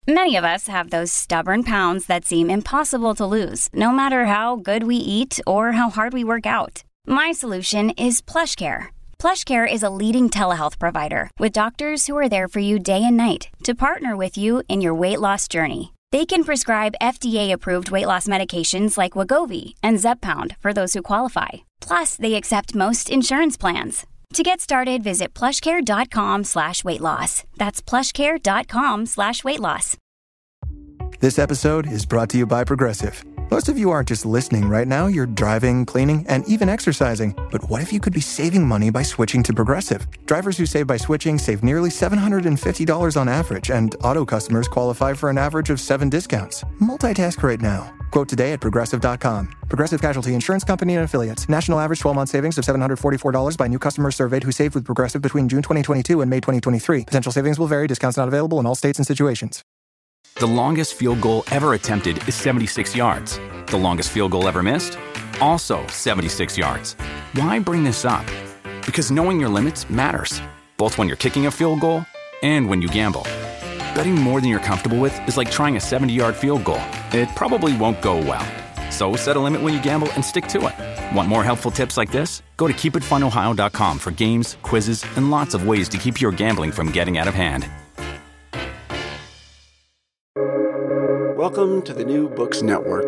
Many of us have those stubborn pounds that seem impossible to lose, no matter how good we eat or how hard we work out. My solution is PlushCare. PlushCare is a leading telehealth provider with doctors who are there for you day and night to partner with you in your weight loss journey. They can prescribe FDA-approved weight loss medications like Wegovy and Zepbound for those who qualify. Plus, they accept most insurance plans. To get started, visit plushcare.com/weightloss. That's plushcare.com/weightloss. This episode is brought to you by Progressive. Most of you aren't just listening right now, you're driving, cleaning, and even exercising. But what if you could be saving money by switching to Progressive? Drivers who save by switching save nearly $750 on average, and auto customers qualify for an average of 7 discounts. Multitask right now. Quote today at Progressive.com. Progressive Casualty Insurance Company and Affiliates. National average 12-month savings of $744 by new customers surveyed who saved with Progressive between June 2022 and May 2023. Potential savings will vary. Discounts not available in all states and situations. The longest field goal ever attempted is 76 yards. The longest field goal ever missed? Also 76 yards. Why bring this up? Because knowing your limits matters, both when you're kicking a field goal and when you gamble. Betting more than you're comfortable with is like trying a 70-yard field goal. It probably won't go well. So set a limit when you gamble and stick to it. Want more helpful tips like this? Go to keepitfunohio.com for games, quizzes, and lots of ways to keep your gambling from getting out of hand. Welcome to the New Books Network.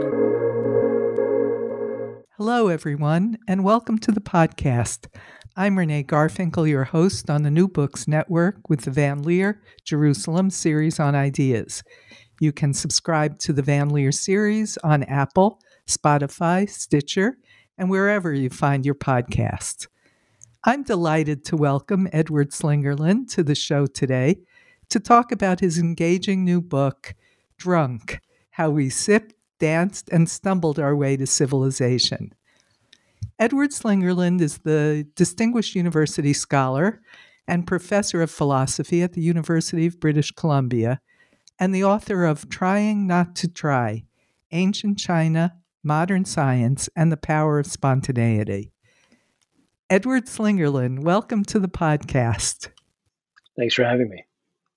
Hello, everyone, and welcome to the podcast. I'm Renee Garfinkel, your host on the New Books Network with the Van Leer Jerusalem series on ideas. You can subscribe to the Van Leer series on Apple, Spotify, Stitcher, and wherever you find your podcasts. I'm delighted to welcome Edward Slingerland to the show today to talk about his engaging new book, Drunk: How We Sipped, Danced, and Stumbled Our Way to Civilization. Edward Slingerland is the Distinguished University Scholar and Professor of Philosophy at the University of British Columbia, and the author of Trying Not to Try: Ancient China, Modern Science, and the Power of Spontaneity. Edward Slingerland, welcome to the podcast. Thanks for having me.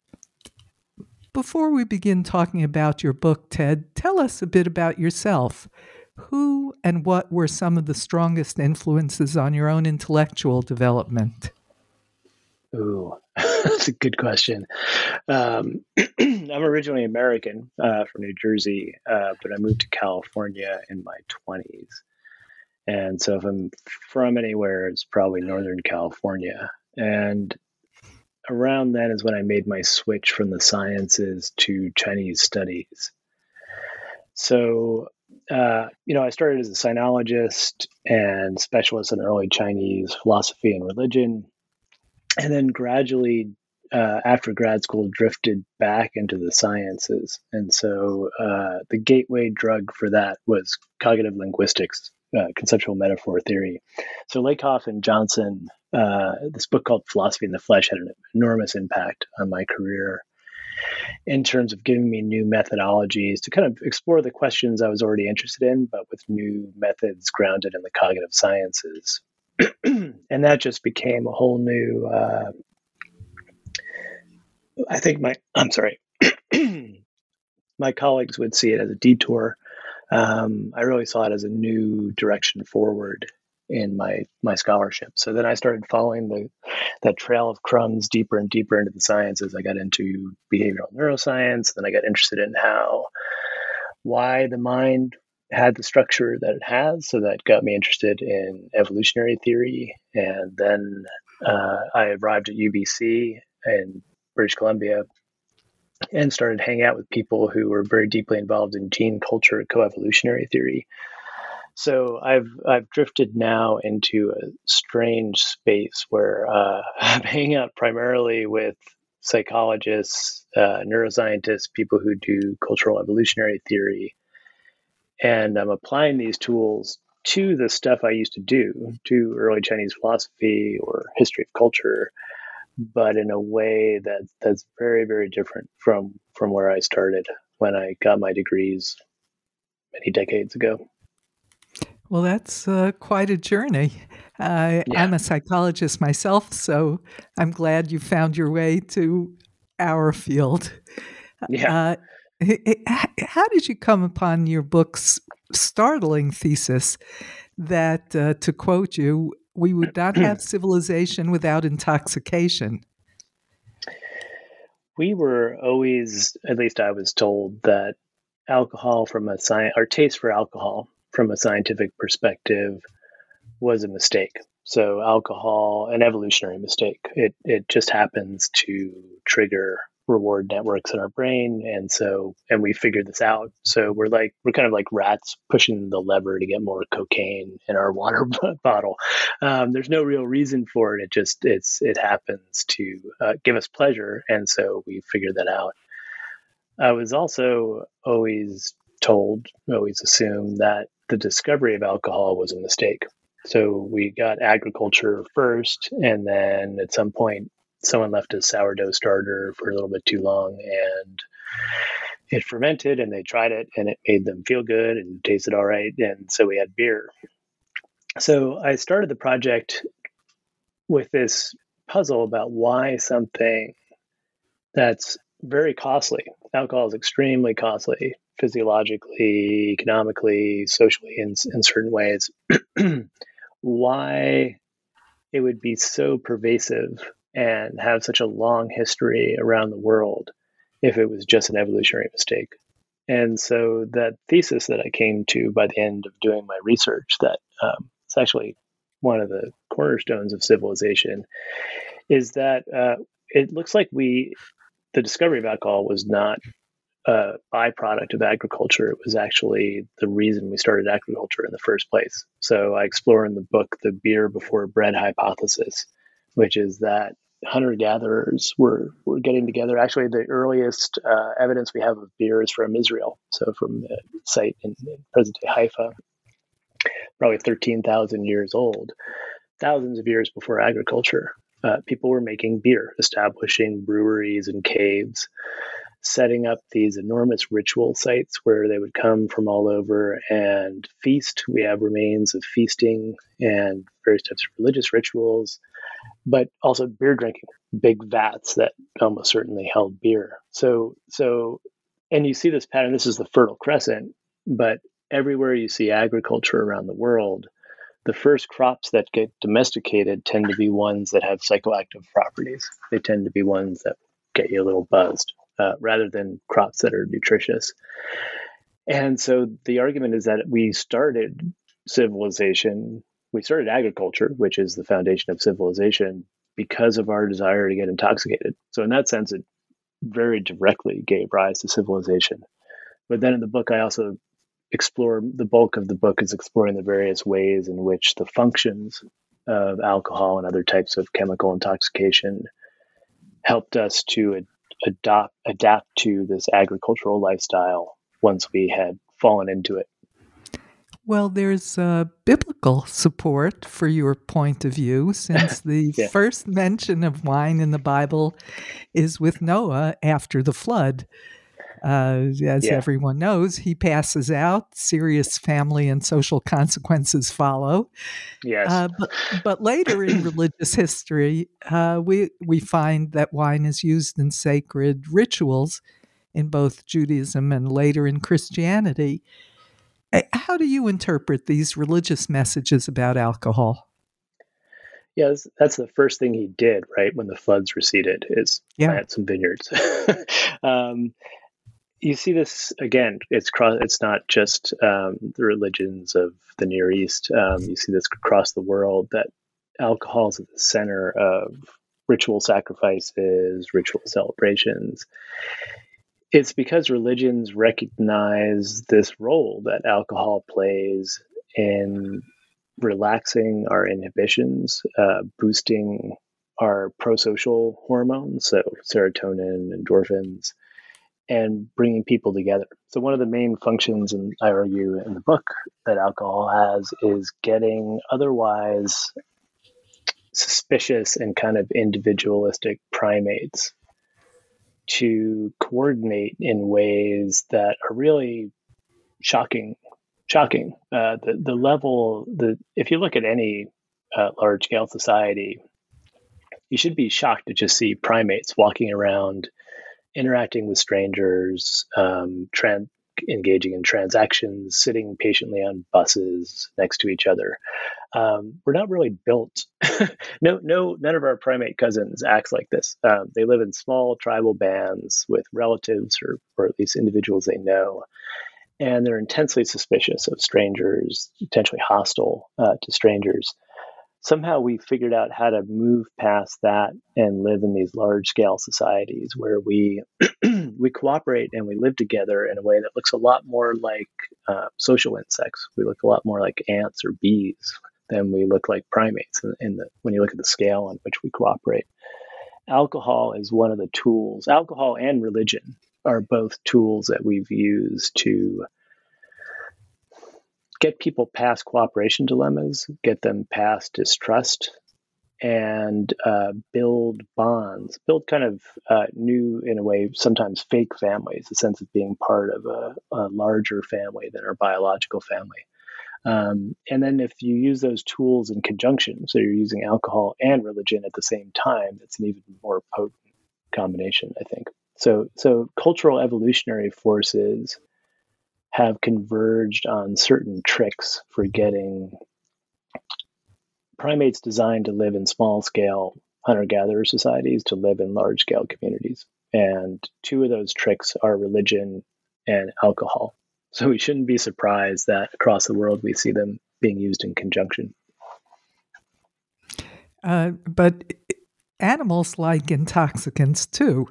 Before we begin talking about your book, Ted, tell us a bit about yourself. Who and what were some of the strongest influences on your own intellectual development? Ooh, that's a good question. I'm originally American from New Jersey, but I moved to California in my 20s. And so if I'm from anywhere, it's probably Northern California. And around then is when I made my switch from the sciences to Chinese studies. So, I started as a sinologist and specialist in early Chinese philosophy and religion. And then gradually, after grad school, drifted back into the sciences. And so the gateway drug for that was cognitive linguistics, conceptual metaphor theory. So Lakoff and Johnson, this book called Philosophy in the Flesh had an enormous impact on my career in terms of giving me new methodologies to kind of explore the questions I was already interested in, but with new methods grounded in the cognitive sciences. And that just became a whole new, I think my colleagues would see it as a detour. I really saw it as a new direction forward in my scholarship. So then I started following that trail of crumbs deeper and deeper into the sciences. I got into behavioral neuroscience. Then I got interested in why the mind had the structure that it has. So that got me interested in evolutionary theory. And then I arrived at UBC in British Columbia and started hanging out with people who were very deeply involved in gene culture coevolutionary theory. So I've drifted now into a strange space where I'm hanging out primarily with psychologists, neuroscientists, people who do cultural evolutionary theory, and I'm applying these tools to the stuff I used to do, to early Chinese philosophy or history of culture, but in a way that's very, very different from where I started when I got my degrees many decades ago. Well, that's quite a journey. I'm a psychologist myself, so I'm glad you found your way to our field. Yeah. How did you come upon your book's startling thesis that, to quote you, we would not have civilization without intoxication? We were always, at least I was told, that alcohol our taste for alcohol from a scientific perspective was a mistake. So alcohol, an evolutionary mistake. It just happens to trigger reward networks in our brain, and we figured this out. So we're kind of like rats pushing the lever to get more cocaine in our water bottle. There's no real reason for it. It happens to give us pleasure, and so we figured that out. I was also always assumed that the discovery of alcohol was a mistake. So we got agriculture first, and then at some point, someone left a sourdough starter for a little bit too long, and it fermented, and they tried it, and it made them feel good and tasted all right, and so we had beer. So I started the project with this puzzle about why something that's very costly. Alcohol is extremely costly physiologically, economically, socially, in certain ways. Why it would be so pervasive and have such a long history around the world if it was just an evolutionary mistake. And so that thesis that I came to by the end of doing my research, that it's actually one of the cornerstones of civilization, is that it looks like the discovery of alcohol was not a byproduct of agriculture. It was actually the reason we started agriculture in the first place. So I explore in the book the beer before bread hypothesis, which is that hunter-gatherers were getting together. Actually, the earliest evidence we have of beer is from Israel, so from the site in present-day Haifa, probably 13,000 years old, thousands of years before agriculture. People were making beer, establishing breweries and caves, setting up these enormous ritual sites where they would come from all over and feast. We have remains of feasting and various types of religious rituals, but also beer drinking, big vats that almost certainly held beer. So, and you see this pattern, this is the Fertile Crescent, but everywhere you see agriculture around the world, the first crops that get domesticated tend to be ones that have psychoactive properties. They tend to be ones that get you a little buzzed. Rather than crops that are nutritious. And so the argument is that we started agriculture, which is the foundation of civilization, because of our desire to get intoxicated. So in that sense, it very directly gave rise to civilization. But then in the book, I also the bulk of the book is exploring the various ways in which the functions of alcohol and other types of chemical intoxication helped us to adapt to this agricultural lifestyle once we had fallen into it. Well, there's biblical support for your point of view, since the first mention of wine in the Bible is with Noah after the flood. As everyone knows, he passes out, serious family and social consequences follow. Yes. But later in religious history, we find that wine is used in sacred rituals in both Judaism and later in Christianity. How do you interpret these religious messages about alcohol? Yes, that's the first thing he did, right, when the floods receded, is plant some vineyards. You see this again. It's not just the religions of the Near East. You see this across the world, that alcohol is at the center of ritual sacrifices, ritual celebrations. It's because religions recognize this role that alcohol plays in relaxing our inhibitions, boosting our prosocial hormones, so serotonin, endorphins, and bringing people together. So one of the main functions, and I argue in the book, that alcohol has is getting otherwise suspicious and kind of individualistic primates to coordinate in ways that are really shocking. The level, if you look at any large scale society, you should be shocked to just see primates walking around interacting with strangers, engaging in transactions, sitting patiently on buses next to each other. We're not really built. None of our primate cousins acts like this. They live in small tribal bands with relatives or at least individuals they know, and they're intensely suspicious of strangers, potentially hostile to strangers. Somehow we figured out how to move past that and live in these large-scale societies where we we cooperate and we live together in a way that looks a lot more like social insects. We look a lot more like ants or bees than we look like primates when you look at the scale on which we cooperate. Alcohol is one of the tools. Alcohol and religion are both tools that we've used to get people past cooperation dilemmas, get them past distrust, and build bonds, build kind of new, in a way, sometimes fake families, a sense of being part of a larger family than our biological family. And then if you use those tools in conjunction, so you're using alcohol and religion at the same time, that's an even more potent combination, I think. So cultural evolutionary forces have converged on certain tricks for getting primates designed to live in small-scale hunter-gatherer societies to live in large-scale communities. And two of those tricks are religion and alcohol. So we shouldn't be surprised that across the world we see them being used in conjunction. But animals like intoxicants too.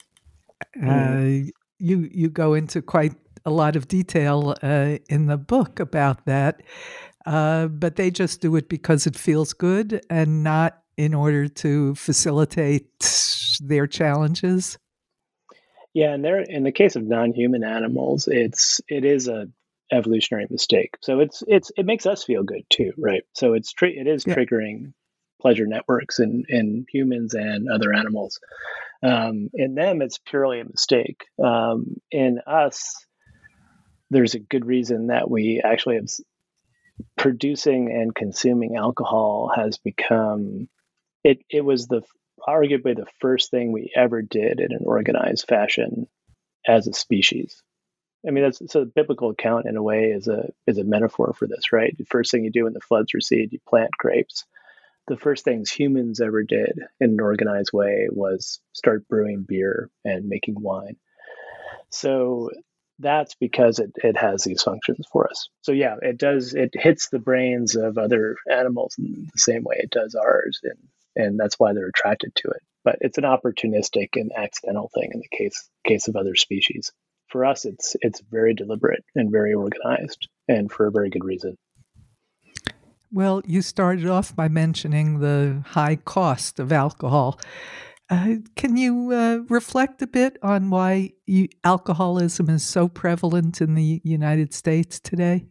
You go into quite a lot of detail in the book about that, but they just do it because it feels good and not in order to facilitate their challenges. Yeah, and in the case of non-human animals, it is a evolutionary mistake. So it makes us feel good too, right? So it is triggering pleasure networks in humans and other animals. In them, it's purely a mistake. In us, there's a good reason that we actually have producing and consuming alcohol has become, it was arguably the first thing we ever did in an organized fashion as a species. I mean, so the biblical account in a way is a metaphor for this, right? The first thing you do when the floods recede, you plant grapes. The first things humans ever did in an organized way was start brewing beer and making wine. So that's because it has these functions for us. So yeah, it hits the brains of other animals in the same way it does ours, and that's why they're attracted to it. But it's an opportunistic and accidental thing in the case of other species. For us, it's very deliberate and very organized, and for a very good reason. Well, you started off by mentioning the high cost of alcohol. Can you reflect a bit on why alcoholism is so prevalent in the United States today?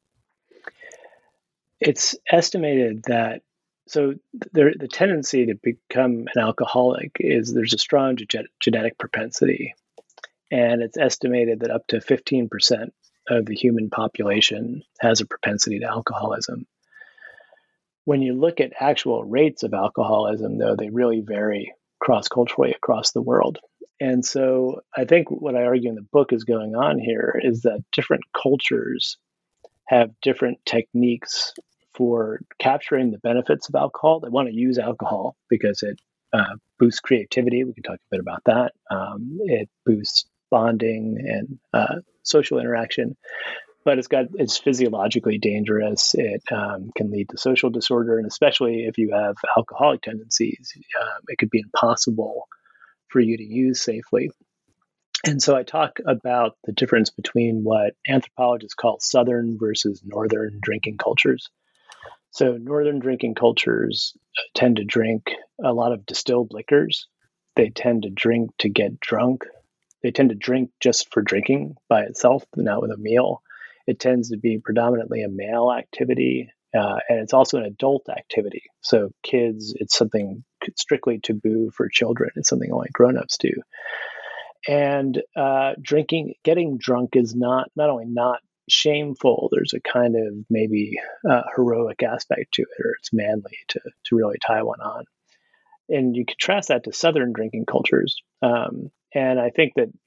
It's estimated that the tendency to become an alcoholic is there's a strong genetic propensity, and it's estimated that up to 15% of the human population has a propensity to alcoholism. When you look at actual rates of alcoholism, though, they really vary cross-culturally across the world. And so I think what I argue in the book is going on here is that different cultures have different techniques for capturing the benefits of alcohol. They want to use alcohol because it boosts creativity. We can talk a bit about that. It boosts bonding and social interaction. But it's physiologically dangerous. It can lead to social disorder, and especially if you have alcoholic tendencies, it could be impossible for you to use safely. And so I talk about the difference between what anthropologists call Southern versus Northern drinking cultures. So Northern drinking cultures tend to drink a lot of distilled liquors. They tend to drink to get drunk. They tend to drink just for drinking by itself, not with a meal. It tends to be predominantly a male activity, and it's also an adult activity. So kids, it's something strictly taboo for children. It's something only grown-ups do. And getting drunk is not only not shameful, there's a kind of maybe heroic aspect to it, or it's manly to really tie one on. And you contrast that to Southern drinking cultures. And I think that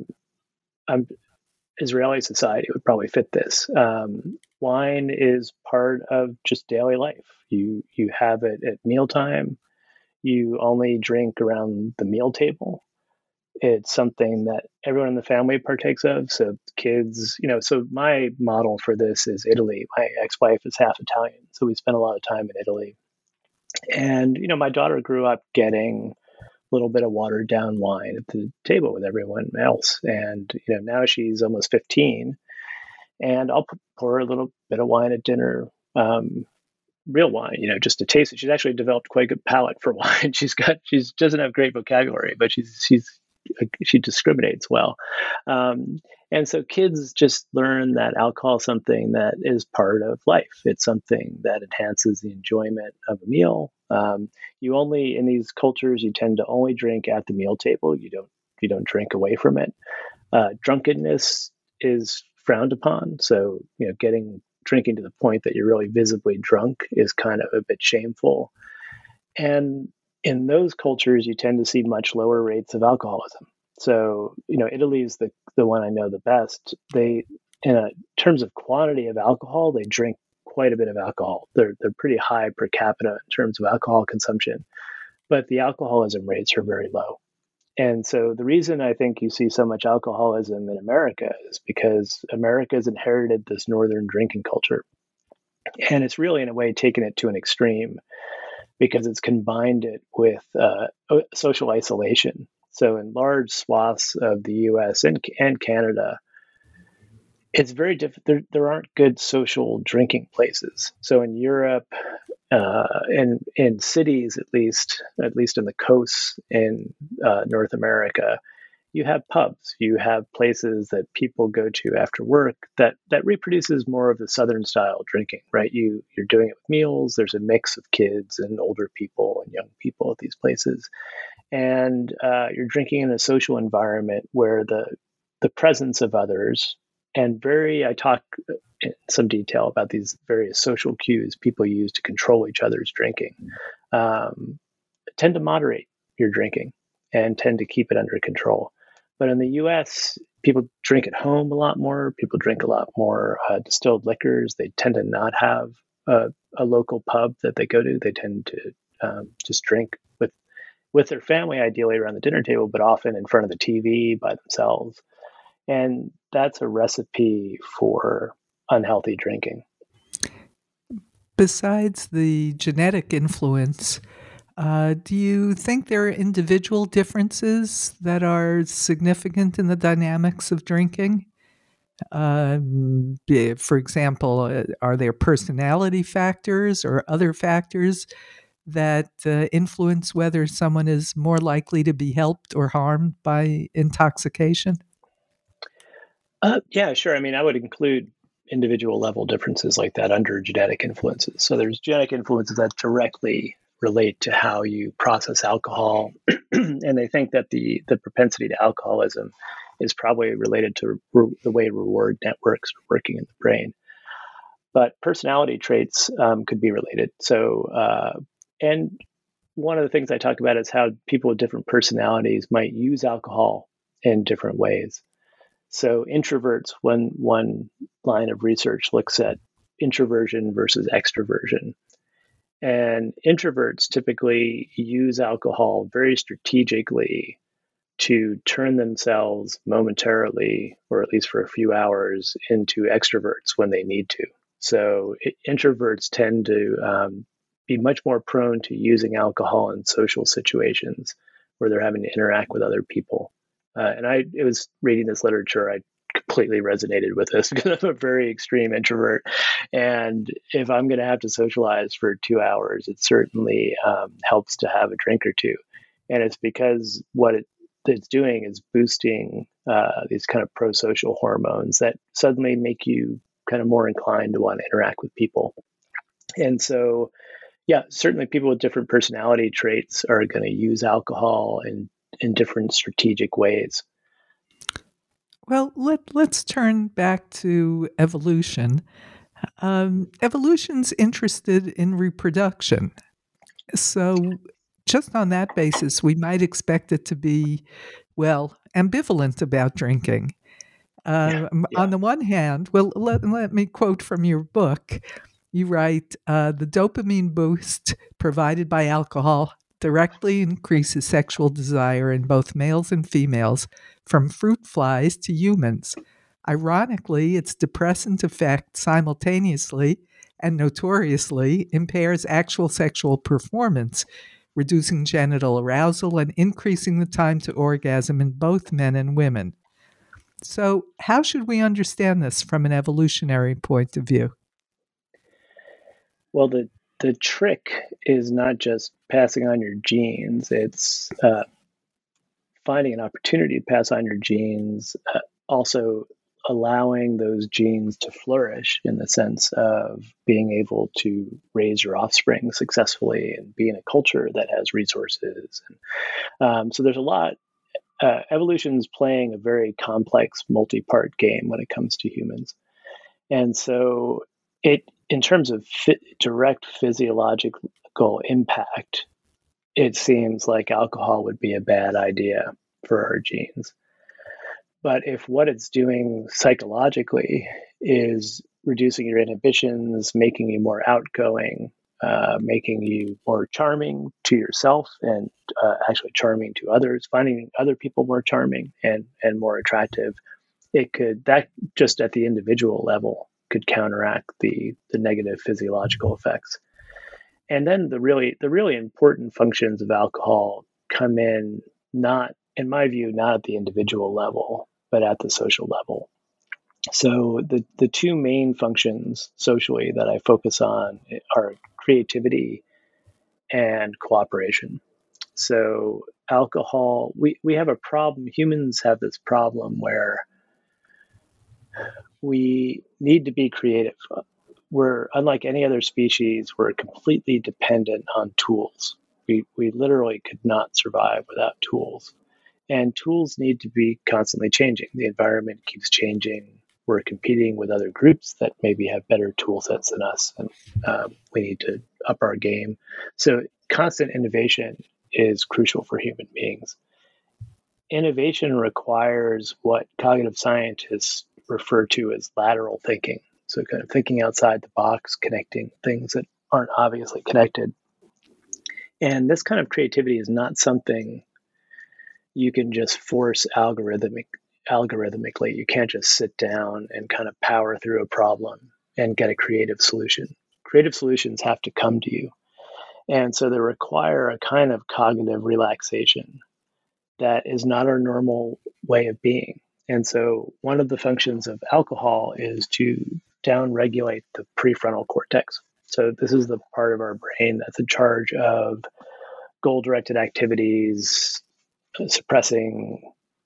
Israeli society would probably fit this. Wine is part of just daily life. You have it at mealtime. You only drink around the meal table. It's something that everyone in the family partakes of. So kids, so my model for this is Italy. My ex-wife is half Italian, so we spent a lot of time in Italy. And, my daughter grew up getting a little bit of watered down wine at the table with everyone else. And, now she's almost 15 and I'll pour her a little bit of wine at dinner, real wine, just to taste it. She's actually developed quite a good palate for wine. She doesn't have great vocabulary, but she discriminates well. And so kids just learn that alcohol is something that is part of life. It's something that enhances the enjoyment of a meal. In these cultures, you tend to only drink at the meal table. You don't drink away from it. Drunkenness is frowned upon. So, drinking to the point that you're really visibly drunk is kind of a bit shameful. And in those cultures, you tend to see much lower rates of alcoholism. So, Italy is the one I know the best. They, in terms of quantity of alcohol, they drink quite a bit of alcohol. They're pretty high per capita in terms of alcohol consumption, but the alcoholism rates are very low. And so the reason I think you see so much alcoholism in America is because America has inherited this northern drinking culture. And it's really, in a way, taken it to an extreme because it's combined it with social isolation. So in large swaths of the U.S. and Canada, it's very difficult. There aren't good social drinking places. So in Europe, and in cities, at least in the coasts in North America, you have pubs. You have places that people go to after work that reproduces more of the Southern style drinking, right? You're doing it with meals. There's a mix of kids and older people and young people at these places. And you're drinking in a social environment where the presence of others and I talk in some detail about these various social cues people use to control each other's drinking, tend to moderate your drinking and tend to keep it under control. But in the U.S., people drink at home a lot more. People drink a lot more distilled liquors. They tend to not have a local pub that they go to. They tend to just drink with their family, ideally around the dinner table, but often in front of the TV by themselves. And that's a recipe for unhealthy drinking. Besides the genetic influence, do you think there are individual differences that are significant in the dynamics of drinking? For example, are there personality factors or other factors that influence whether someone is more likely to be helped or harmed by intoxication? Yeah, sure. I mean, I would include individual level differences like that under genetic influences. So there's genetic influences that directly relate to how you process alcohol. And they think that the propensity to alcoholism is probably related to the way reward networks are working in the brain. But personality traits could be related. So, and one of the things I talk about is how people with different personalities might use alcohol in different ways. So introverts, one line of research looks at introversion versus extroversion. And introverts typically use alcohol very strategically to turn themselves momentarily, or at least for a few hours, into extroverts when they need to. So introverts tend to be much more prone to using alcohol in social situations where they're having to interact with other people. And it was reading this literature, I completely resonated with this because I'm a very extreme introvert. And if I'm going to have to socialize for 2 hours, it certainly helps to have a drink or two. And it's because what it's doing is boosting these kind of pro-social hormones that suddenly make you kind of more inclined to want to interact with people. And so, yeah, certainly people with different personality traits are going to use alcohol in different strategic ways. Well, let's turn back to evolution. Evolution's interested in reproduction. So just on that basis, we might expect it to be, well, ambivalent about drinking. On the one hand, well, let me quote from your book. You write, the dopamine boost provided by alcohol directly increases sexual desire in both males and females, from fruit flies to humans. Ironically, its depressant effect simultaneously and notoriously impairs actual sexual performance, reducing genital arousal and increasing the time to orgasm in both men and women. So, how should we understand this from an evolutionary point of view? Well, the trick is not just passing on your genes, it's finding an opportunity to pass on your genes, also allowing those genes to flourish in the sense of being able to raise your offspring successfully and be in a culture that has resources. So there's a lot. Evolution's playing a very complex, multi-part game when it comes to humans. And so in terms of direct physiological impact, it seems like alcohol would be a bad idea for our genes. But if what it's doing psychologically is reducing your inhibitions, making you more outgoing, making you more charming to yourself and actually charming to others, finding other people more charming and more attractive, that just at the individual level could counteract the negative physiological effects. And then the really important functions of alcohol come in, not, in my view, not at the individual level, but at the social level. So the two main functions socially that I focus on are creativity and cooperation. So alcohol, we have a problem, humans have this problem where we need to be creative. We're, unlike any other species, we're completely dependent on tools. We literally could not survive without tools. And tools need to be constantly changing. The environment keeps changing. We're competing with other groups that maybe have better tool sets than us, and we need to up our game. So constant innovation is crucial for human beings. Innovation requires what cognitive scientists refer to as lateral thinking. So kind of thinking outside the box, connecting things that aren't obviously connected. And this kind of creativity is not something you can just force algorithmically. You can't just sit down and kind of power through a problem and get a creative solution. Creative solutions have to come to you. And so they require a kind of cognitive relaxation that is not our normal way of being. And so one of the functions of alcohol is to downregulate the prefrontal cortex. So this is the part of our brain that's in charge of goal-directed activities, suppressing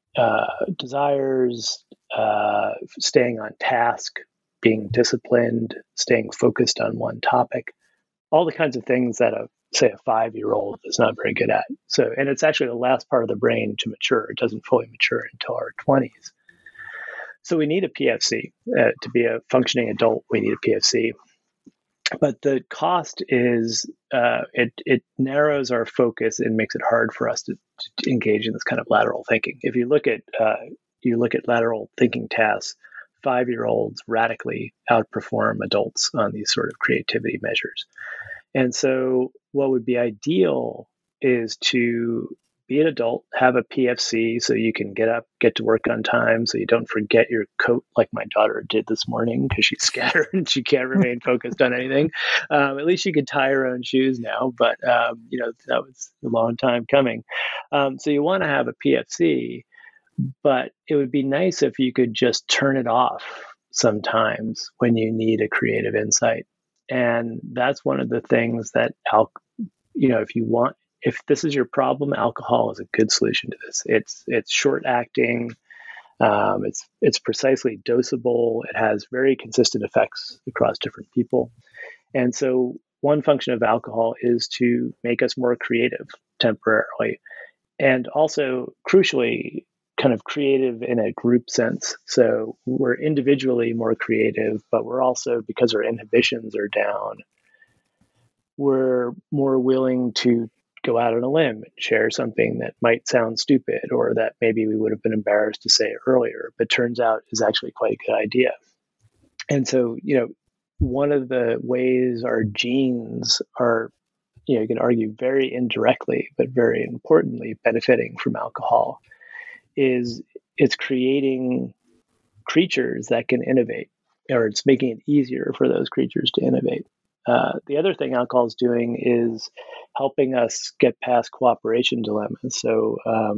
desires, staying on task, being disciplined, staying focused on one topic, all the kinds of things that a 5-year-old is not very good at. So, and it's actually the last part of the brain to mature. It doesn't fully mature until our 20s. So we need a PFC. To be a functioning adult, we need a PFC. But the cost is it narrows our focus and makes it hard for us to engage in this kind of lateral thinking. If you look at lateral thinking tasks, 5-year-olds radically outperform adults on these sort of creativity measures. And so what would be ideal is to be an adult, have a PFC so you can get up, get to work on time, so you don't forget your coat like my daughter did this morning because she's scattered and she can't remain focused on anything. At least she could tie her own shoes now, but that was a long time coming. So you want to have a PFC, but it would be nice if you could just turn it off sometimes when you need a creative insight. And that's one of the things that, if this is your problem, alcohol is a good solution to this. It's short acting. It's precisely dosable. It has very consistent effects across different people. And so one function of alcohol is to make us more creative temporarily. And also, crucially, kind of creative in a group sense. So we're individually more creative, but we're also, because our inhibitions are down, we're more willing to go out on a limb and share something that might sound stupid or that maybe we would have been embarrassed to say earlier, but turns out is actually quite a good idea. And so, one of the ways our genes are, you can argue very indirectly, but very importantly, benefiting from alcohol is it's creating creatures that can innovate, or it's making it easier for those creatures to innovate. The other thing alcohol is doing is helping us get past cooperation dilemmas. So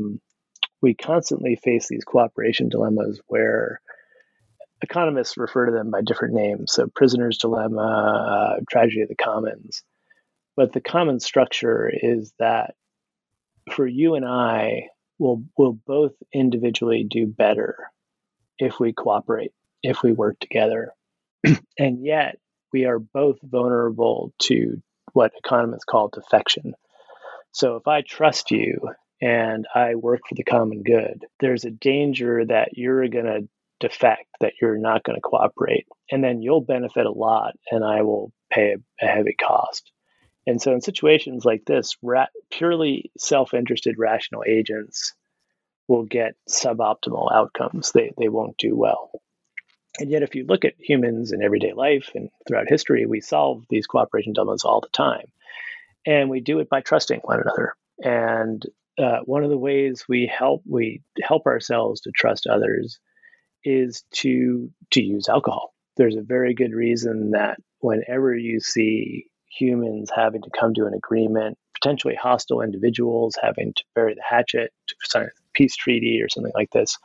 we constantly face these cooperation dilemmas where economists refer to them by different names. So prisoner's dilemma, tragedy of the commons. But the common structure is that for you and I, we'll both individually do better if we cooperate, if we work together. And yet we are both vulnerable to what economists call defection. So if I trust you and I work for the common good, there's a danger that you're going to defect, that you're not going to cooperate. And then you'll benefit a lot and I will pay a heavy cost. And so in situations like this, purely self-interested rational agents will get suboptimal outcomes. They won't do well. And yet, if you look at humans in everyday life and throughout history, we solve these cooperation dilemmas all the time. And we do it by trusting one another. And one of the ways we help ourselves to trust others is to use alcohol. There's a very good reason that whenever you see humans having to come to an agreement, potentially hostile individuals having to bury the hatchet to sign a peace treaty or something like this,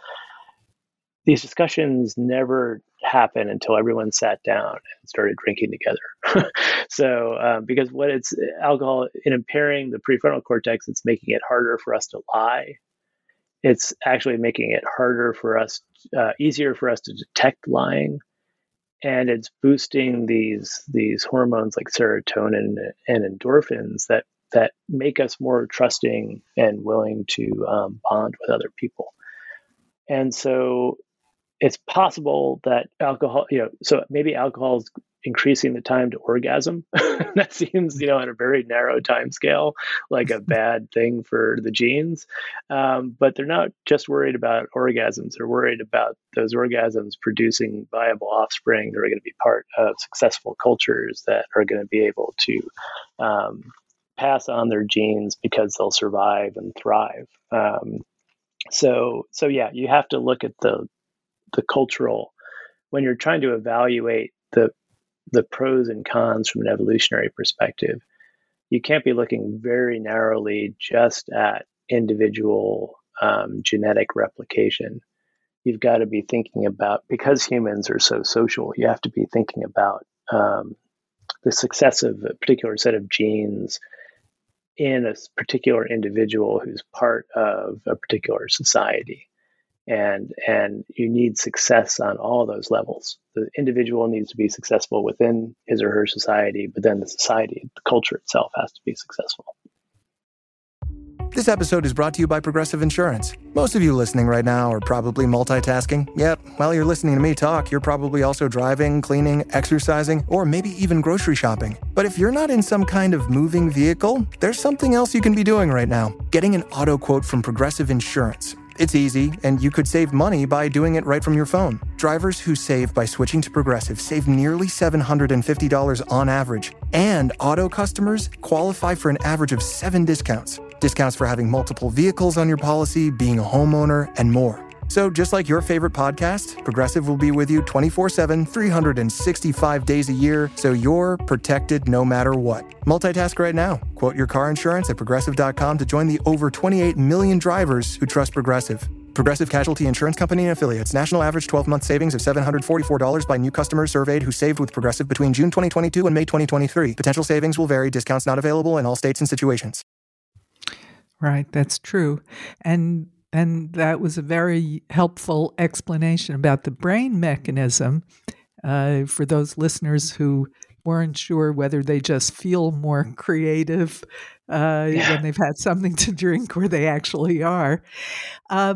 these discussions never happen until everyone sat down and started drinking together. So, because what it's alcohol in impairing the prefrontal cortex, it's making it harder for us to lie. It's actually making it harder for us, easier for us to detect lying, and it's boosting these hormones like serotonin and endorphins that make us more trusting and willing to bond with other people. And so it's possible that alcohol, so maybe alcohol is increasing the time to orgasm. That seems, on a very narrow time scale, like a bad thing for the genes. But they're not just worried about orgasms. They're worried about those orgasms producing viable offspring that are going to be part of successful cultures that are going to be able to pass on their genes because they'll survive and thrive. So yeah, you have to look at the cultural, when you're trying to evaluate the pros and cons from an evolutionary perspective, you can't be looking very narrowly just at individual genetic replication. You've got to be thinking about, because humans are so social, you have to be thinking about the success of a particular set of genes in a particular individual who's part of a particular society. And you need success on all those levels. The individual needs to be successful within his or her society, but then the society, the culture itself has to be successful. This episode is brought to you by Progressive Insurance. Most of you listening right now are probably multitasking. Yep, while you're listening to me talk, you're probably also driving, cleaning, exercising, or maybe even grocery shopping. But if you're not in some kind of moving vehicle, there's something else you can be doing right now. Getting an auto quote from Progressive Insurance. It's easy, and you could save money by doing it right from your phone. Drivers who save by switching to Progressive save nearly $750 on average. And auto customers qualify for an average of 7 discounts. Discounts for having multiple vehicles on your policy, being a homeowner, and more. So just like your favorite podcast, Progressive will be with you 24/7, 365 days a year, so you're protected no matter what. Multitask right now. Quote your car insurance at Progressive.com to join the over 28 million drivers who trust Progressive. Progressive Casualty Insurance Company and Affiliates. National average 12-month savings of $744 by new customers surveyed who saved with Progressive between June 2022 and May 2023. Potential savings will vary. Discounts not available in all states and situations. Right, that's true. And that was a very helpful explanation about the brain mechanism for those listeners who weren't sure whether they just feel more creative when they've had something to drink or they actually are. Are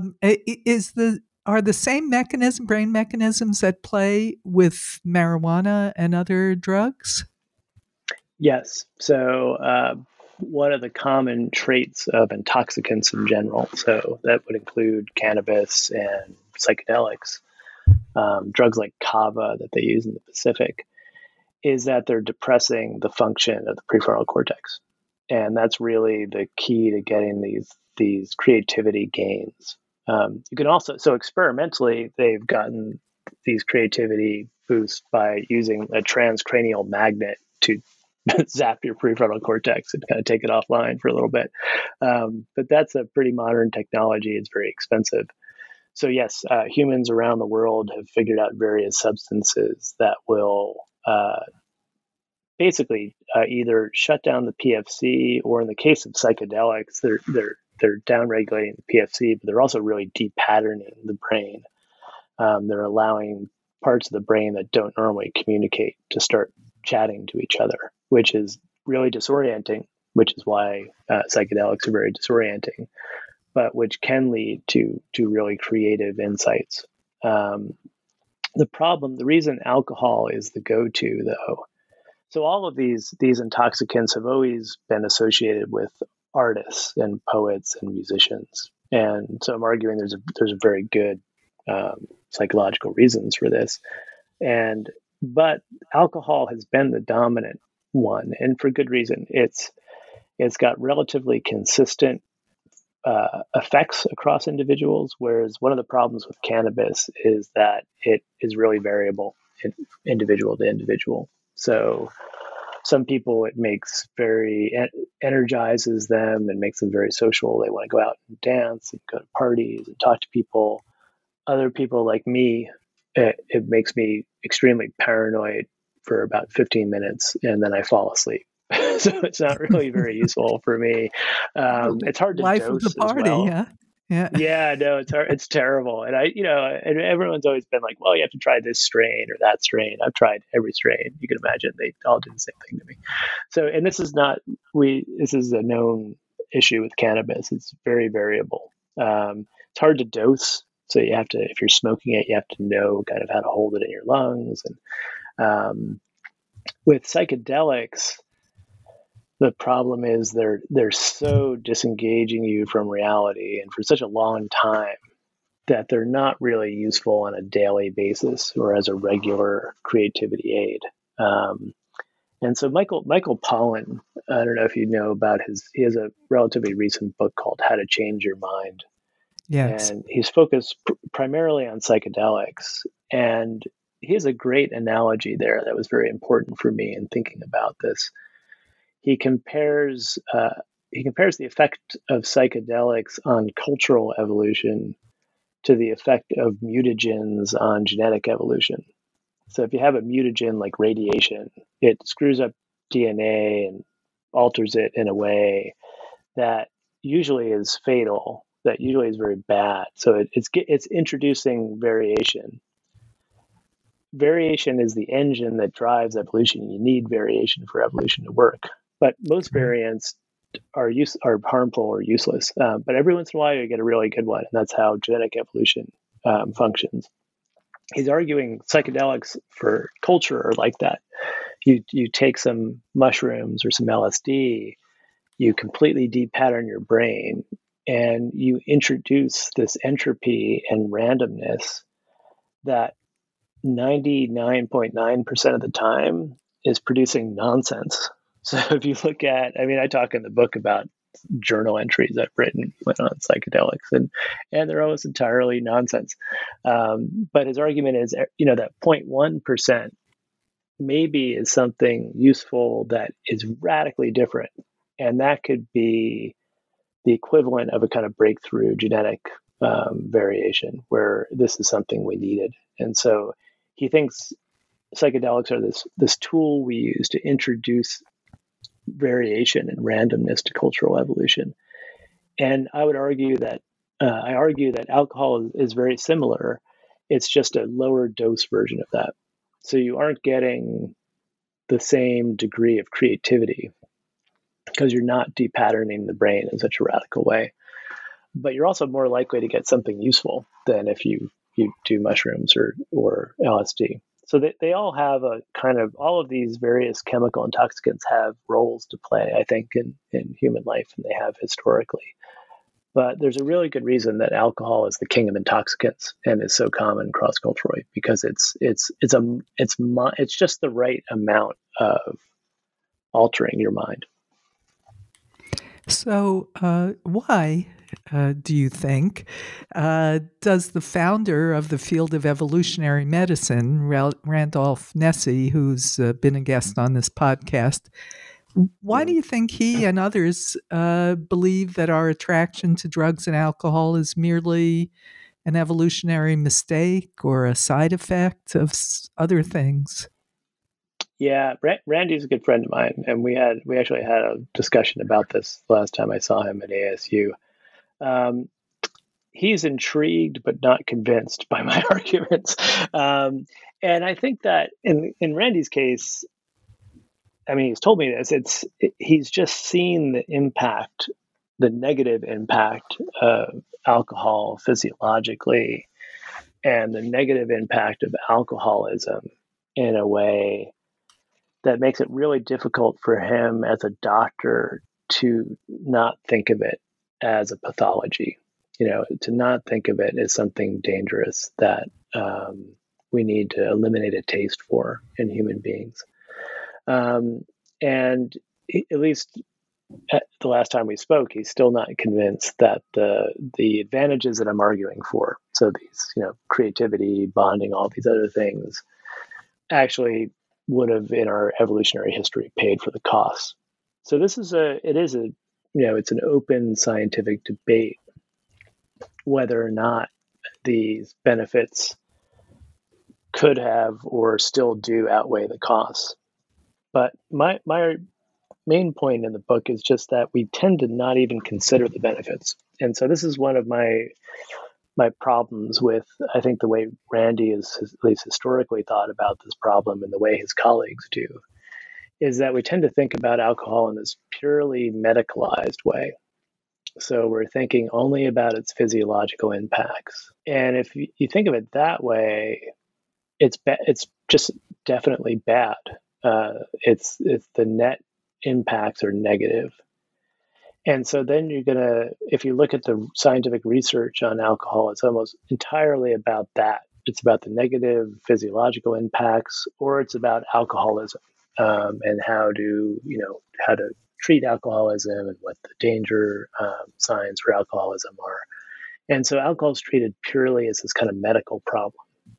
the same brain mechanisms at play with marijuana and other drugs? Yes. So one of the common traits of intoxicants in general, so that would include cannabis and psychedelics, drugs like kava that they use in the Pacific, is that they're depressing the function of the prefrontal cortex. And that's really the key to getting these creativity gains. You can also, so experimentally, they've gotten these creativity boosts by using a transcranial magnet to zap your prefrontal cortex and kind of take it offline for a little bit. But that's a pretty modern technology. It's very expensive. So yes, humans around the world have figured out various substances that will basically either shut down the PFC, or in the case of psychedelics, they're downregulating the PFC, but they're also really depatterning the brain. They're allowing parts of the brain that don't normally communicate to start chatting to each other, which is really disorienting, which is why psychedelics are very disorienting, but which can lead to really creative insights. The reason alcohol is the go-to, though, so all of these intoxicants have always been associated with artists and poets and musicians, and so I'm arguing there's a very good psychological reasons for this, but alcohol has been the dominant one, and for good reason. It's got relatively consistent effects across individuals, whereas one of the problems with cannabis is that it is really variable, individual to individual. So some people it makes energizes them and makes them very social. They want to go out and dance and go to parties and talk to people. Other people like me, it makes me extremely paranoid for about 15 minutes and then I fall asleep. So it's not really very useful for me. It's hard to life dose of the party, as well. Yeah, No, it's terrible. And and everyone's always been like, well, you have to try this strain or that strain. I've tried every strain you can imagine. They all do the same thing to me. So, and this is a known issue with cannabis. It's very variable. It's hard to dose. So you have to, if you're smoking it, you have to know kind of how to hold it in your lungs. And with psychedelics, the problem is they're so disengaging you from reality and for such a long time that they're not really useful on a daily basis or as a regular creativity aid. And so Michael Pollan, I don't know if you know about he has a relatively recent book called How to Change Your Mind. yes. And he's focused primarily on psychedelics. And he has a great analogy there that was very important for me in thinking about this. He compares the effect of psychedelics on cultural evolution to the effect of mutagens on genetic evolution. So if you have a mutagen like radiation, it screws up DNA and alters it in a way that usually is fatal, that usually is very bad. So it's introducing variation. Variation is the engine that drives evolution. You need variation for evolution to work. But most variants are harmful or useless. But every once in a while, you get a really good one, and that's how genetic evolution functions. He's arguing psychedelics for culture are like that. You take some mushrooms or some LSD, you completely depattern your brain, and you introduce this entropy and randomness that 99.9% of the time is producing nonsense. So if you look at, I talk in the book about journal entries I've written on psychedelics, and they're almost entirely nonsense. But his argument is, that 0.1% maybe is something useful that is radically different. And that could be the equivalent of a kind of breakthrough genetic variation where this is something we needed. And so he thinks psychedelics are this tool we use to introduce variation and randomness to cultural evolution. And I would argue that alcohol is very similar. It's just a lower dose version of that. So you aren't getting the same degree of creativity because you're not depatterning the brain in such a radical way. But you're also more likely to get something useful than if you do mushrooms or LSD. So they all have a kind of, all of these various chemical intoxicants have roles to play, I think, in human life, and they have historically. But there's a really good reason that alcohol is the king of intoxicants and is so common cross-culturally, because it's just the right amount of altering your mind. So, why do you think does the founder of the field of evolutionary medicine, Randolph Nesse, who's been a guest on this podcast, why do you think he and others believe that our attraction to drugs and alcohol is merely an evolutionary mistake or a side effect of other things? Yeah, Randy's a good friend of mine, and we actually had a discussion about this the last time I saw him at ASU. He's intrigued but not convinced by my arguments, and I think that in Randy's case, I mean, he's told me this. He's just seen the impact, the negative impact of alcohol physiologically, and the negative impact of alcoholism in a way that makes it really difficult for him as a doctor to not think of it as a pathology, to not think of it as something dangerous that we need to eliminate a taste for in human beings. And at least at the last time we spoke, he's still not convinced that the advantages that I'm arguing for, so these, creativity, bonding, all these other things, actually would have in our evolutionary history paid for the costs. So it's an open scientific debate whether or not these benefits could have or still do outweigh the costs. But my main point in the book is just that we tend to not even consider the benefits. And so this is one of my problems with, I think, the way Randy is at least historically thought about this problem and the way his colleagues do, is that we tend to think about alcohol in this purely medicalized way. So we're thinking only about its physiological impacts. And if you think of it that way, it's just definitely bad. It's the net impacts are negative. And so then if you look at the scientific research on alcohol, it's almost entirely about that. It's about the negative physiological impacts, or it's about alcoholism and how to treat alcoholism and what the danger signs for alcoholism are. And so alcohol is treated purely as this kind of medical problem.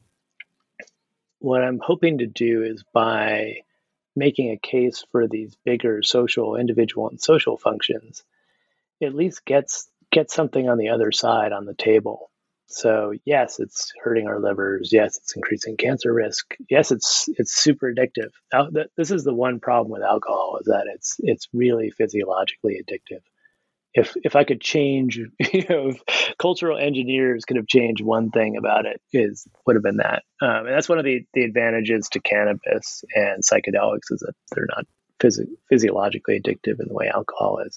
What I'm hoping to do is, by making a case for these bigger individual and social functions, at least get something on the other side on the table. So yes, it's hurting our livers. Yes, it's increasing cancer risk. Yes, it's super addictive. This is the one problem with alcohol, is that it's really physiologically addictive. If I could change, if cultural engineers could have changed one thing about it, would have been that. And that's one of the advantages to cannabis and psychedelics, is that they're not physiologically addictive in the way alcohol is.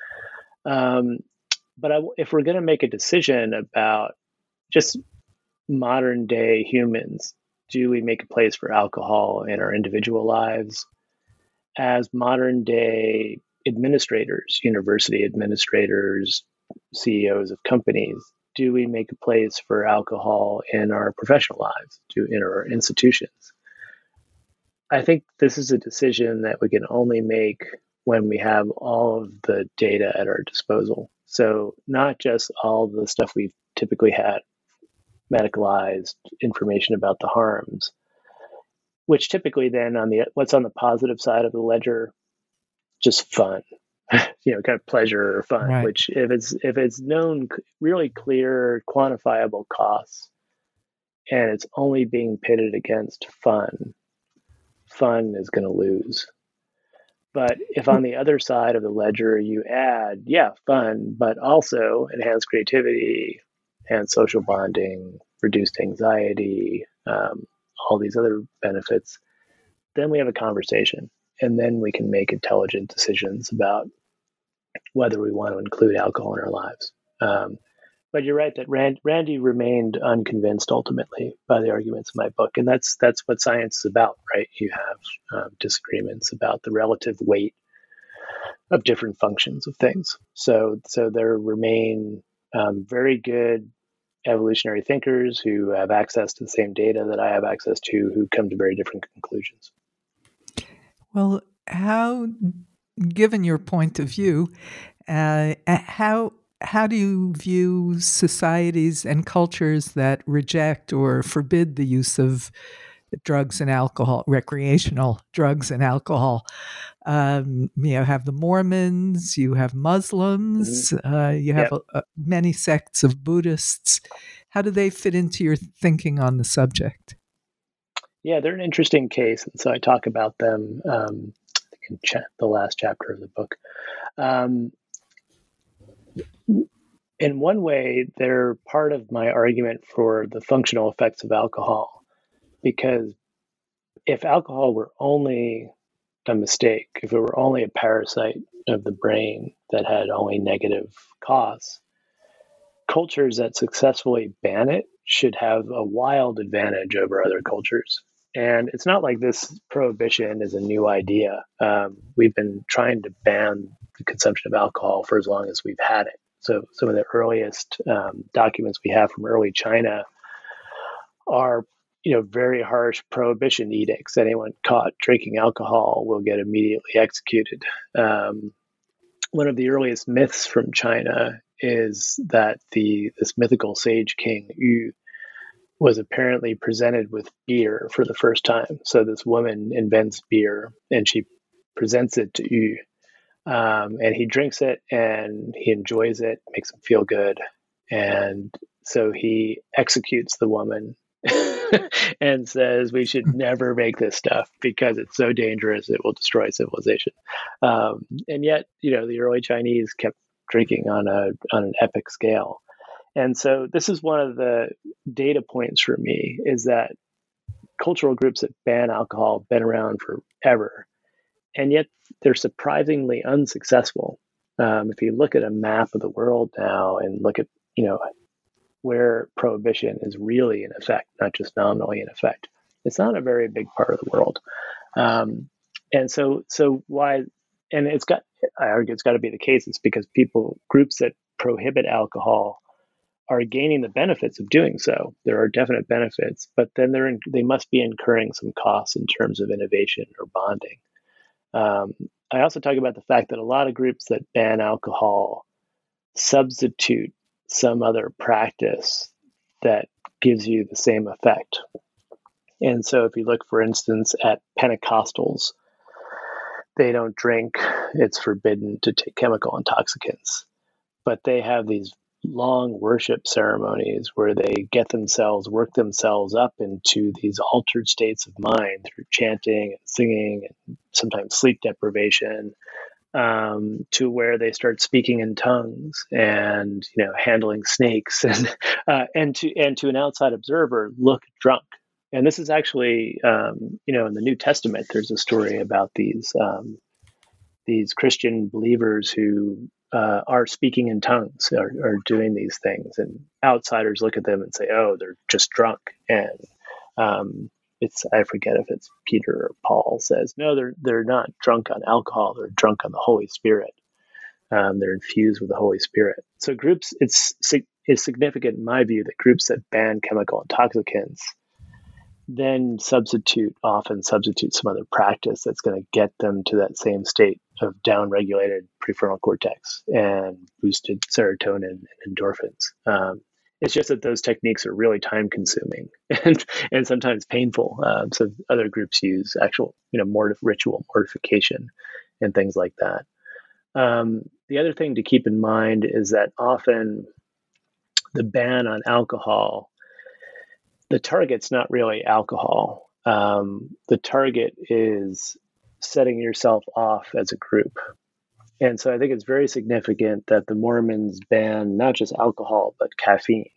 But if we're going to make a decision about just modern day humans, do we make a place for alcohol in our individual lives? As modern day administrators, university administrators, CEOs of companies, do we make a place for alcohol in our professional lives, in our institutions? I think this is a decision that we can only make when we have all of the data at our disposal. So not just all the stuff we've typically had, medicalized information about the harms, which typically then what's on the positive side of the ledger, just fun, kind of pleasure or fun, right. Which if it's known really clear, quantifiable costs, and it's only being pitted against fun is going to lose. But if on the other side of the ledger you add, fun, but also enhanced creativity and social bonding, reduced anxiety, all these other benefits, then we have a conversation. And then we can make intelligent decisions about whether we want to include alcohol in our lives. But but you're right that Randy remained unconvinced ultimately by the arguments in my book, and that's what science is about, right? You have disagreements about the relative weight of different functions of things. So there remain very good evolutionary thinkers who have access to the same data that I have access to, who come to very different conclusions. Well, given your point of view, how do you view societies and cultures that reject or forbid the use of drugs and alcohol, recreational drugs and alcohol? You have the Mormons, you have Muslims, you have many sects of Buddhists. How do they fit into your thinking on the subject? Yeah, they're an interesting case, and so I talk about them in the last chapter of the book. In one way, they're part of my argument for the functional effects of alcohol, because if alcohol were only a mistake, if it were only a parasite of the brain that had only negative costs, cultures that successfully ban it should have a wild advantage over other cultures. And it's not like this prohibition is a new idea. We've been trying to ban the consumption of alcohol for as long as we've had it. So some of the earliest documents we have from early China are very harsh prohibition edicts. Anyone caught drinking alcohol will get immediately executed. One of the earliest myths from China is that this mythical sage king Yu was apparently presented with beer for the first time. So this woman invents beer and she presents it to Yu. And he drinks it and he enjoys it, makes him feel good. And so he executes the woman and says, we should never make this stuff because it's so dangerous, it will destroy civilization. And yet, the early Chinese kept drinking on an epic scale. And so this is one of the data points for me, is that cultural groups that ban alcohol have been around forever, and yet they're surprisingly unsuccessful. If you look at a map of the world now and look at, where prohibition is really in effect, not just nominally in effect, it's not a very big part of the world. And so why, and I argue it's got to be the case, it's because groups that prohibit alcohol are gaining the benefits of doing so. There are definite benefits, but then they must be incurring some costs in terms of innovation or bonding. I also talk about the fact that a lot of groups that ban alcohol substitute some other practice that gives you the same effect. And so if you look, for instance, at Pentecostals, they don't drink. It's forbidden to take chemical intoxicants, but they have these long worship ceremonies where they work themselves up into these altered states of mind through chanting and singing and sometimes sleep deprivation, to where they start speaking in tongues and handling snakes and to an outside observer look drunk. And this is actually in the New Testament there's a story about these Christian believers who are speaking in tongues, are doing these things, and outsiders look at them and say, "Oh, they're just drunk." And I forget if it's Peter or Paul says, "No, they're not drunk on alcohol. They're drunk on the Holy Spirit. They're infused with the Holy Spirit." So groups, it's significant in my view that groups that ban chemical intoxicants then often substitute some other practice that's going to get them to that same state of down-regulated prefrontal cortex and boosted serotonin and endorphins. It's just that those techniques are really time-consuming and sometimes painful. So other groups use actual, ritual mortification and things like that. The other thing to keep in mind is that often the ban on alcohol, the target's not really alcohol. The target is setting yourself off as a group. And so I think it's very significant that the Mormons ban not just alcohol, but caffeine.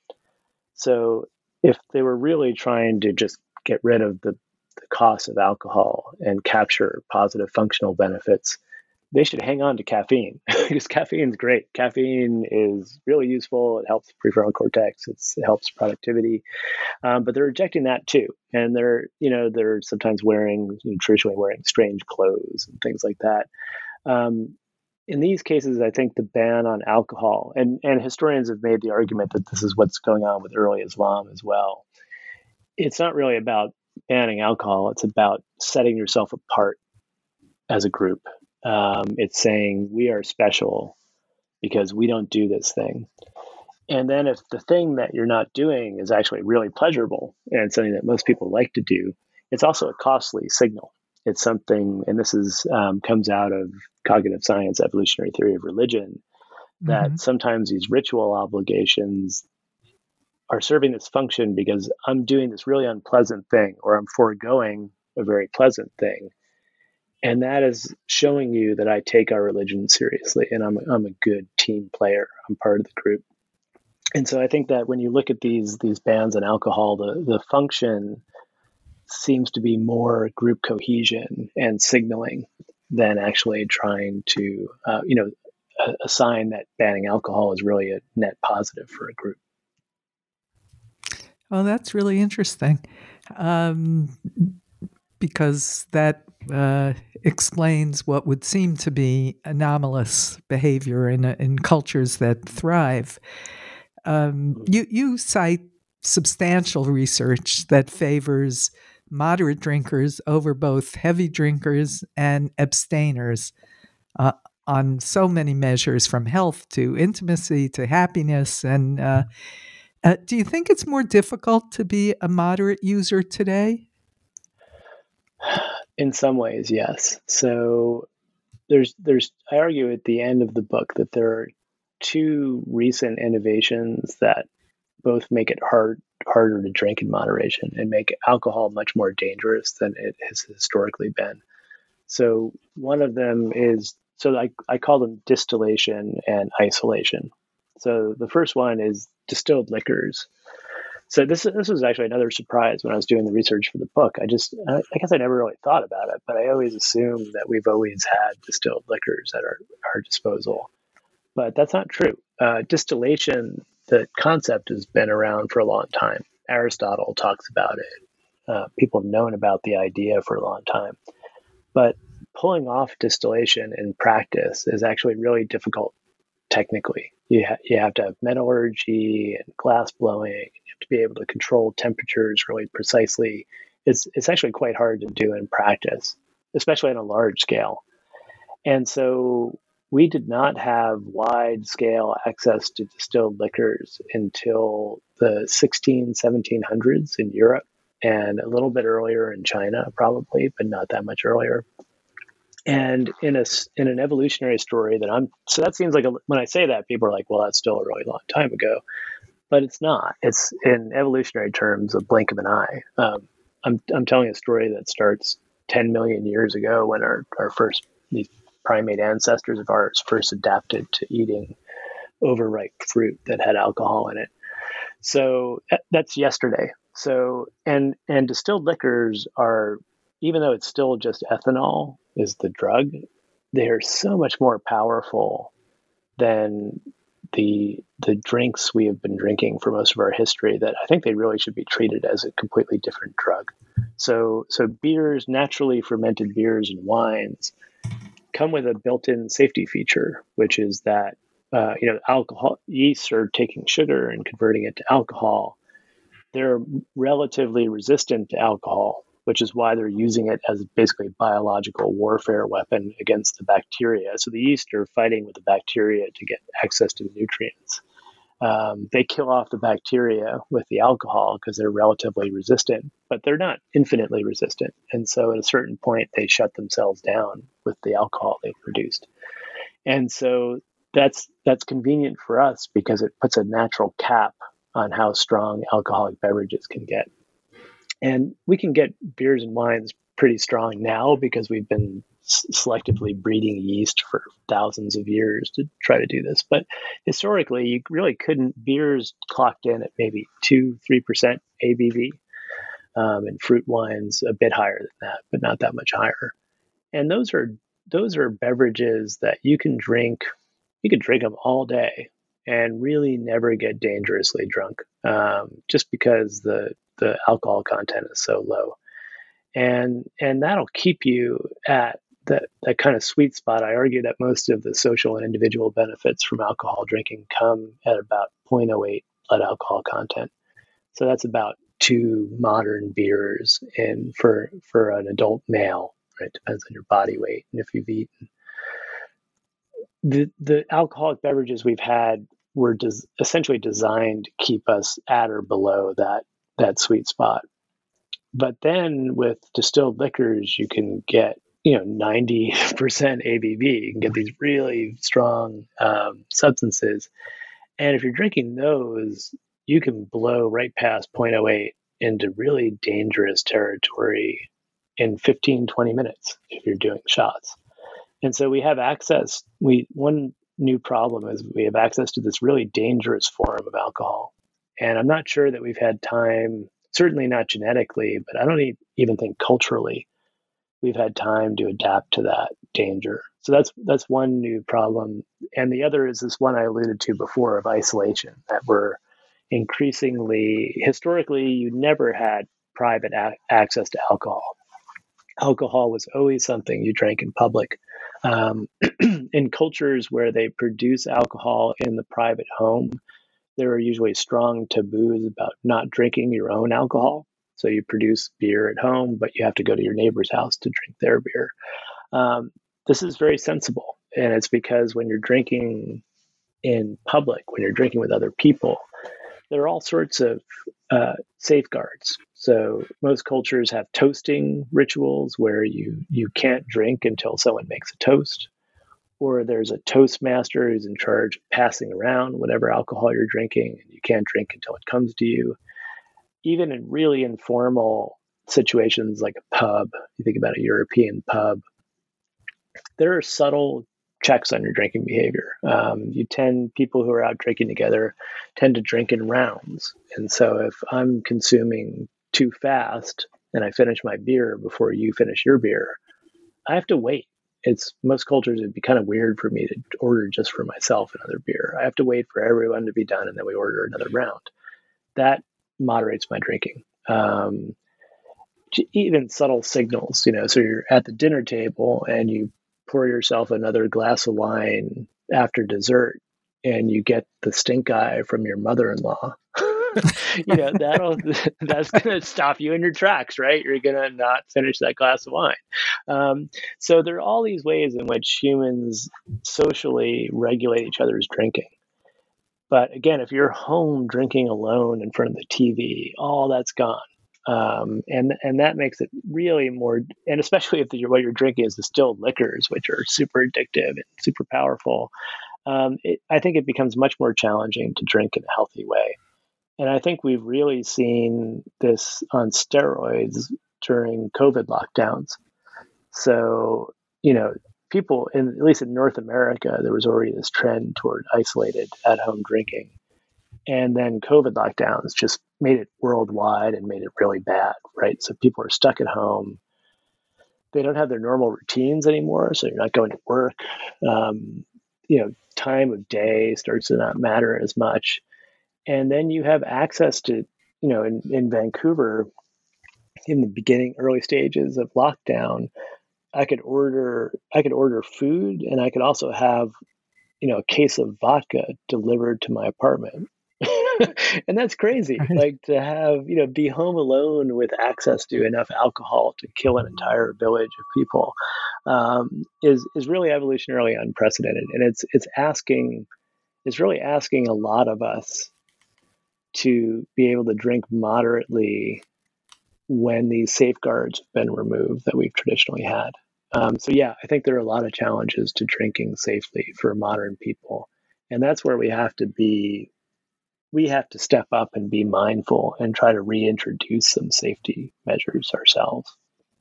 So if they were really trying to just get rid of the cost of alcohol and capture positive functional benefits, they should hang on to caffeine because caffeine's great. Caffeine is really useful. It helps prefrontal cortex. It helps productivity. But they're rejecting that too. And they're sometimes traditionally wearing strange clothes and things like that. In these cases, I think the ban on alcohol, and historians have made the argument that this is what's going on with early Islam as well. It's not really about banning alcohol. It's about setting yourself apart as a group. It's saying we are special because we don't do this thing. And then if the thing that you're not doing is actually really pleasurable and something that most people like to do, it's also a costly signal. It's something, and this is comes out of cognitive science, evolutionary theory of religion, that sometimes these ritual obligations are serving this function because I'm doing this really unpleasant thing, or I'm foregoing a very pleasant thing. And that is showing you that I take our religion seriously, and I'm a good team player. I'm part of the group. And so I think that when you look at these bans on alcohol, the function seems to be more group cohesion and signaling than actually trying to, assign that banning alcohol is really a net positive for a group. Oh, that's really interesting, because that explains what would seem to be anomalous behavior in cultures that thrive. You cite substantial research that favors moderate drinkers over both heavy drinkers and abstainers on so many measures, from health to intimacy to happiness. And do you think it's more difficult to be a moderate user today? In some ways, yes. So there's I argue at the end of the book that there are two recent innovations that both make it harder to drink in moderation and make alcohol much more dangerous than it has historically been. So one of them is, I call them distillation and isolation. So the first one is distilled liquors. So this was actually another surprise when I was doing the research for the book. I guess I never really thought about it, but I always assumed that we've always had distilled liquors at our disposal. But that's not true. Distillation, the concept, has been around for a long time. Aristotle talks about it. People have known about the idea for a long time. But pulling off distillation in practice is actually really difficult technically. You have to have metallurgy and glass blowing. You have to be able to control temperatures really precisely. It's actually quite hard to do in practice, especially on a large scale. And so we did not have wide-scale access to distilled liquors until the 1700s in Europe, and a little bit earlier in China, probably, but not that much earlier. And in an evolutionary story so that seems like when I say that, people are like, well, that's still a really long time ago, but it's not. It's, in evolutionary terms, a blink of an eye. I'm telling a story that starts 10 million years ago when our first, these primate ancestors of ours first adapted to eating overripe fruit that had alcohol in it. So that's yesterday. So, and distilled liquors are, even though it's still just ethanol is the drug, they are so much more powerful than the drinks we have been drinking for most of our history that I think they really should be treated as a completely different drug. So beers, naturally fermented beers and wines, come with a built-in safety feature, which is that alcohol yeasts are taking sugar and converting it to alcohol. They're relatively resistant to alcohol, which is why they're using it as basically a biological warfare weapon against the bacteria. So the yeast are fighting with the bacteria to get access to the nutrients. They kill off the bacteria with the alcohol because they're relatively resistant, but they're not infinitely resistant. And so at a certain point, they shut themselves down with the alcohol they've produced. And so that's convenient for us because it puts a natural cap on how strong alcoholic beverages can get. And we can get beers and wines pretty strong now because we've been selectively breeding yeast for thousands of years to try to do this. But historically, you really couldn't. Beers clocked in at maybe 2-3% ABV, and fruit wines a bit higher than that, but not that much higher. And those are those are beverages that you can drink. You can drink them all day and really never get dangerously drunk, just because the alcohol content is so low, and that'll keep you at that kind of sweet spot. I argue that most of the social and individual benefits from alcohol drinking come at about 0.08 blood alcohol content. So that's about 2 modern beers in for an adult male, right? Depends on your body weight and if you've eaten. The alcoholic beverages we've had were essentially designed to keep us at or below that sweet spot. But then with distilled liquors, you can get 90% ABV. You can get these really strong substances, and if you're drinking those, you can blow right past 0.08 into really dangerous territory in 15-20 minutes if you're doing shots. And so we have access. One new problem is we have access to this really dangerous form of alcohol, and I'm not sure that we've had time. Certainly not genetically, but I don't even think culturally we've had time to adapt to that danger. So that's one new problem. And the other is this one I alluded to before of isolation, that we're increasingly, historically, you never had private access to alcohol. Alcohol was always something you drank in public. In cultures where they produce alcohol in the private home, there are usually strong taboos about not drinking your own alcohol. So you produce beer at home, but you have to go to your neighbor's house to drink their beer. This is very sensible. And it's because when you're drinking in public, when you're drinking with other people, there are all sorts of safeguards. So most cultures have toasting rituals where you can't drink until someone makes a toast, or there's a toastmaster who's in charge of passing around whatever alcohol you're drinking, and you can't drink until it comes to you. Even in really informal situations like a pub, you think about a European pub, there are subtle checks on your drinking behavior. People who are out drinking together tend to drink in rounds. And so if I'm consuming too fast and I finish my beer before you finish your beer, I have to wait. Most cultures, it'd be kind of weird for me to order just for myself another beer. I have to wait for everyone to be done and then we order another round. That moderates my drinking. Even subtle signals, so you're at the dinner table and you pour yourself another glass of wine after dessert and you get the stink eye from your mother-in-law. That's going to stop you in your tracks, right? You're going to not finish that glass of wine. So there are all these ways in which humans socially regulate each other's drinking. But again, if you're home drinking alone in front of the TV, all that's gone. And that makes it really more, and especially if what you're drinking is distilled liquors, which are super addictive and super powerful, I think it becomes much more challenging to drink in a healthy way. And I think we've really seen this on steroids during COVID lockdowns. So, people, at least in North America, there was already this trend toward isolated at-home drinking. And then COVID lockdowns just made it worldwide and made it really bad, right? So people are stuck at home. They don't have their normal routines anymore, so you're not going to work. Time of day starts to not matter as much. And then you have access to, in Vancouver, in the early stages of lockdown, I could order food, and I could also have, a case of vodka delivered to my apartment. And that's crazy. Like to have, be home alone with access to enough alcohol to kill an entire village of people is really evolutionarily unprecedented. And it's really asking a lot of us to be able to drink moderately when these safeguards have been removed that we've traditionally had. I think there are a lot of challenges to drinking safely for modern people. And that's where we have to step up and be mindful and try to reintroduce some safety measures ourselves.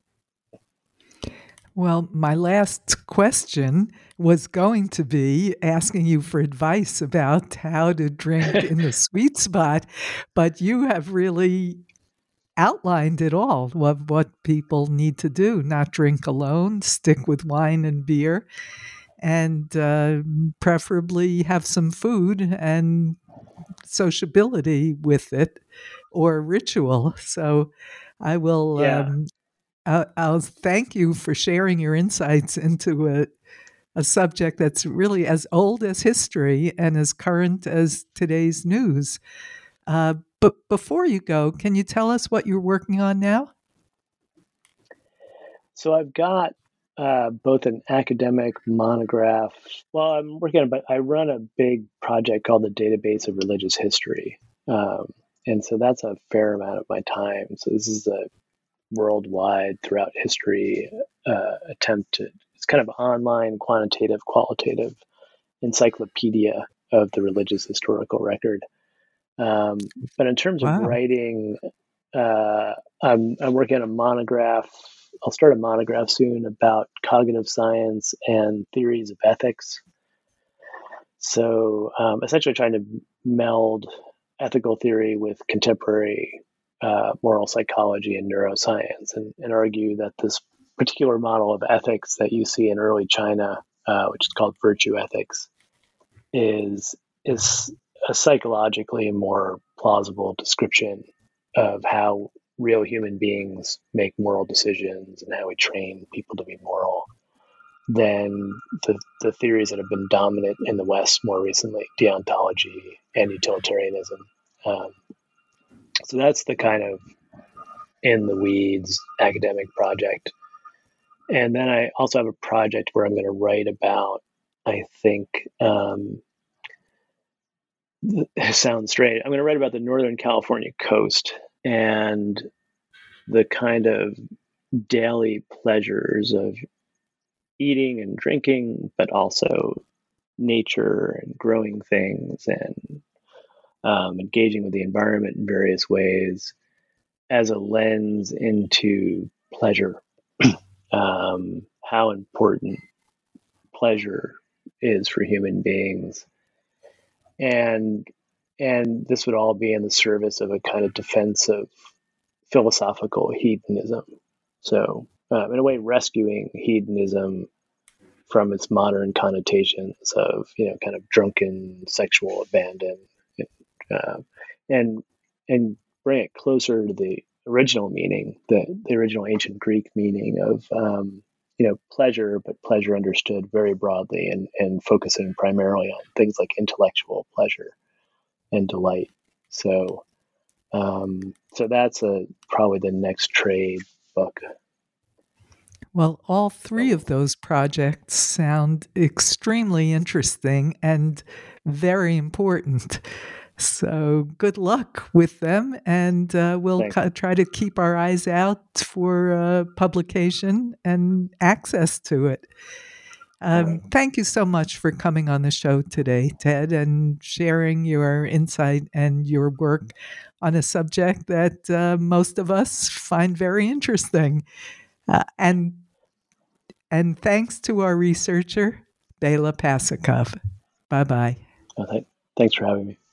Well, my last question was going to be asking you for advice about how to drink in the sweet spot, but you have really outlined it all, what people need to do: not drink alone, stick with wine and beer, and preferably have some food and sociability with it, or ritual. So I will Yeah. I'll thank you for sharing your insights into a subject that's really as old as history and as current as today's news. But before you go, can you tell us what you're working on now? So I've got both an academic monograph. Well, I'm working on, but I run a big project called the Database of Religious History. And so that's a fair amount of my time. So this is a worldwide, throughout history, attempt to, it's kind of online, quantitative, qualitative encyclopedia of the religious historical record. But in terms of Wow. writing, I'm working on a monograph. I'll start a monograph soon about cognitive science and theories of ethics. So essentially trying to meld ethical theory with contemporary moral psychology and neuroscience, and argue that this particular model of ethics that you see in early China, which is called virtue ethics, is a psychologically more plausible description of how real human beings make moral decisions and how we train people to be moral than the theories that have been dominant in the West more recently, deontology and utilitarianism. So that's the kind of in the weeds academic project. And then I also have a project where I'm going to write about, I think, it sounds strange, I'm going to write about the Northern California coast and the kind of daily pleasures of eating and drinking, but also nature and growing things and engaging with the environment in various ways as a lens into pleasure. How important pleasure is for human beings. And this would all be in the service of a kind of defense of philosophical hedonism. So, in a way, rescuing hedonism from its modern connotations of, kind of drunken sexual abandon, and bring it closer to the original meaning, the original ancient Greek meaning of, pleasure, but pleasure understood very broadly and focusing primarily on things like intellectual pleasure and delight. So that's probably the next trade book. Well, all three of those projects sound extremely interesting and very important. So good luck with them, and we'll try to keep our eyes out for publication and access to it. Thank you so much for coming on the show today, Ted, and sharing your insight and your work on a subject that most of us find very interesting. And thanks to our researcher, Bela Pasikov. Bye-bye. Thanks for having me.